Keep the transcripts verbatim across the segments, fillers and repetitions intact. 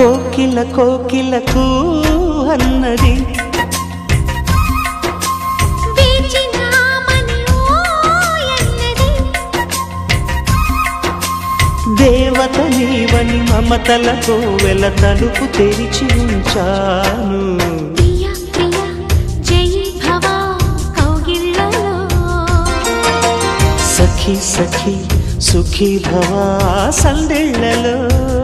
కోకిల కోకిలకు అన్నది దేవత నీవని మమతలతో వెల తలుపు తెరిచి ఉంచాను. సఖీ సఖీ సుఖీ భవా సందెళ్ళలో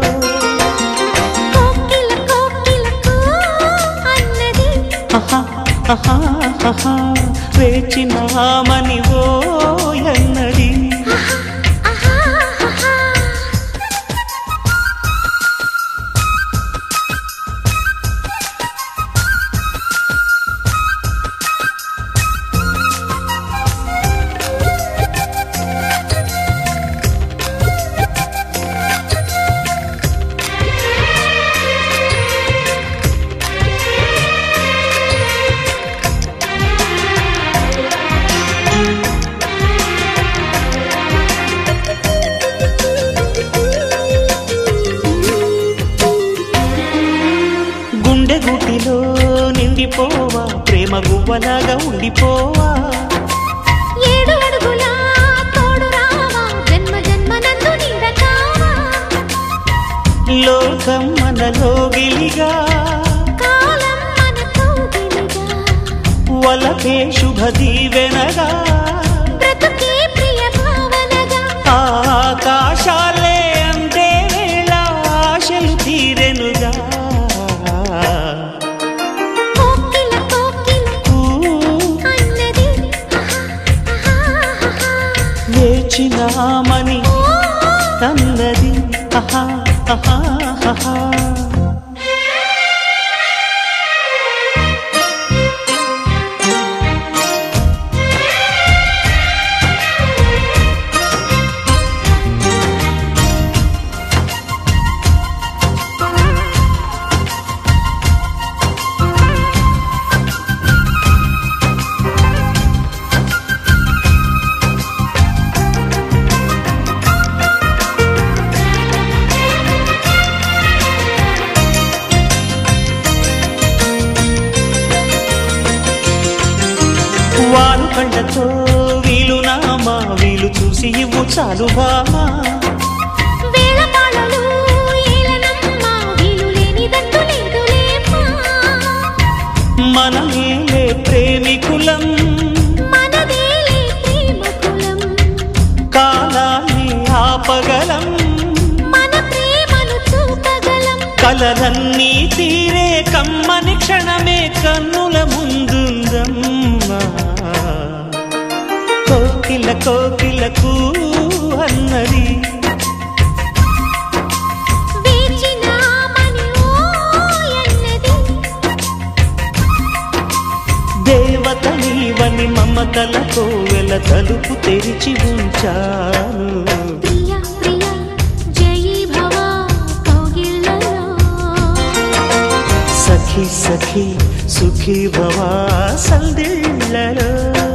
వేచినామని ఓ అన్నది. గుటిలో నిండిపోవా ప్రేమ గువ్వలాగా ఉండిపోవా. ఏడు అడుగుల తోడు రావా జన్మ జన్మ నందు నిందకావా. లోకం మనలో గిలిగా కాలం మనతో గిలిగా వలకే శుభ దీవెనగా బ్రతుకే ప్రియ భావనగా ఆకాశాలే అందే వేళ ఆశలు తీరెనుగా. వేచినామని అన్నది ఆహా ఆహా ఆహా. వాలు కండతో వీలు నామా వీలు చూసి ఇవ్వు చాలు బామా. వేళపాళలు ఏలనమ్మా వీలు లేనిదంటూ లేదులేమ్మా. మనమేలే ప్రేమికులం మనదేలే ప్రేమకులం. కాలాన్ని ఆపగలం మన ప్రేమను చూపగలం. కలలన్నీ తీరే కమ్మని క్షణమే కన్నుల ముందుందమ్మా. కోకిల కోకిలకు అన్నది వేచినామని ఓ అన్నది. దేవత నీవని మమతలతో వెల తలుపు తెరిచి ఉంచాను. ప్రియ ప్రియ జయీ భవ కౌగిళ్ళలో సఖీ సఖీ సుఖీ భవా సందిళ్ళలో.